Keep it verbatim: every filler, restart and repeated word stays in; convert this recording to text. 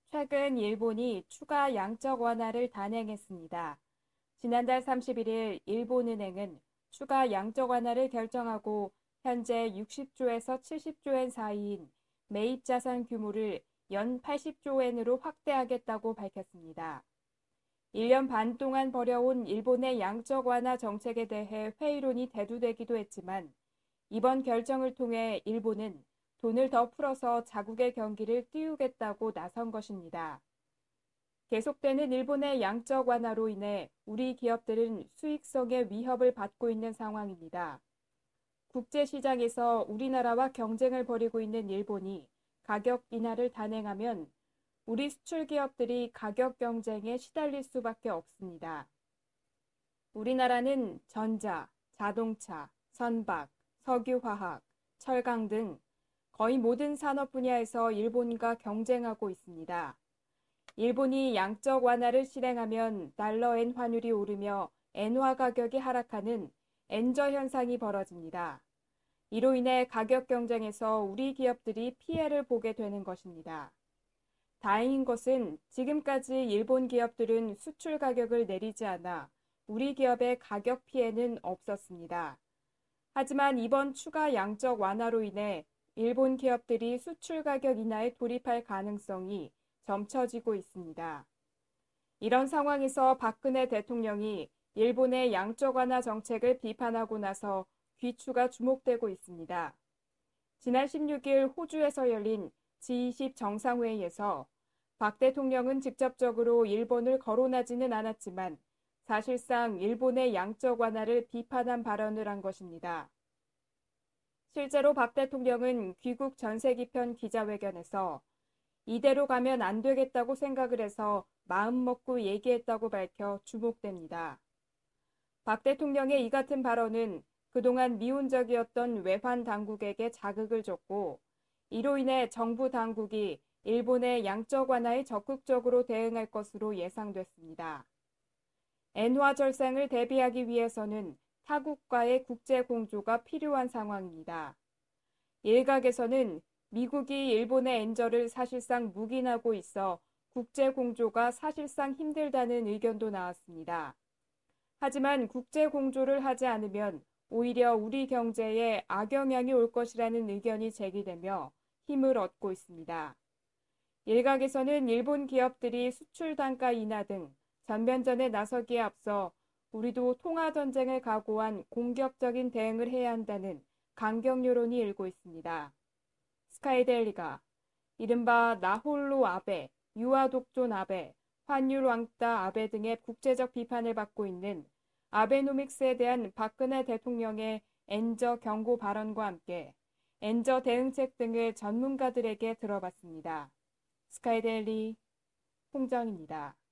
최근 일본이 추가 양적 완화를 단행했습니다. 지난달 삼십일 일 일본은행은 추가 양적 완화를 결정하고 현재 육십 조에서 칠십 조엔 사이인 매입 자산 규모를 연 팔십 조엔으로 확대하겠다고 밝혔습니다. 일 년 반 동안 벌여온 일본의 양적 완화 정책에 대해 회의론이 대두되기도 했지만 이번 결정을 통해 일본은 돈을 더 풀어서 자국의 경기를 띄우겠다고 나선 것입니다. 계속되는 일본의 양적 완화로 인해 우리 기업들은 수익성의 위협을 받고 있는 상황입니다. 국제시장에서 우리나라와 경쟁을 벌이고 있는 일본이 가격 인하를 단행하면 우리 수출 기업들이 가격 경쟁에 시달릴 수밖에 없습니다. 우리나라는 전자, 자동차, 선박, 석유화학, 철강 등 거의 모든 산업 분야에서 일본과 경쟁하고 있습니다. 일본이 양적 완화를 실행하면 달러엔 환율이 오르며 엔화 가격이 하락하는 엔저 현상이 벌어집니다. 이로 인해 가격 경쟁에서 우리 기업들이 피해를 보게 되는 것입니다. 다행인 것은 지금까지 일본 기업들은 수출 가격을 내리지 않아 우리 기업의 가격 피해는 없었습니다. 하지만 이번 추가 양적 완화로 인해 일본 기업들이 수출 가격 인하에 돌입할 가능성이 점쳐지고 있습니다. 이런 상황에서 박근혜 대통령이 일본의 양적 완화 정책을 비판하고 나서 귀추가 주목되고 있습니다. 지난 십육 일 호주에서 열린 지 이십 정상회의에서 박 대통령은 직접적으로 일본을 거론하지는 않았지만 사실상 일본의 양적 완화를 비판한 발언을 한 것입니다. 실제로 박 대통령은 귀국 전세기편 기자회견에서 이대로 가면 안 되겠다고 생각을 해서 마음 먹고 얘기했다고 밝혀 주목됩니다. 박 대통령의 이 같은 발언은 그동안 미온적이었던 외환 당국에게 자극을 줬고 이로 인해 정부 당국이 일본의 양적 완화에 적극적으로 대응할 것으로 예상됐습니다. 엔화 절상을 대비하기 위해서는 타국과의 국제 공조가 필요한 상황입니다. 일각에서는 미국이 일본의 엔저를 사실상 묵인하고 있어 국제 공조가 사실상 힘들다는 의견도 나왔습니다. 하지만 국제 공조를 하지 않으면 오히려 우리 경제에 악영향이 올 것이라는 의견이 제기되며 힘을 얻고 있습니다. 일각에서는 일본 기업들이 수출 단가 인하 등 전면전에 나서기에 앞서 우리도 통화 전쟁을 각오한 공격적인 대응을 해야 한다는 강경 여론이 일고 있습니다. 스카이데일리가 이른바 나홀로 아베, 유아 독존 아베, 환율 왕따 아베 등의 국제적 비판을 받고 있는 아베노믹스에 대한 박근혜 대통령의 엔저 경고 발언과 함께 엔저 대응책 등을 전문가들에게 들어봤습니다. 스카이데일리 홍정입니다.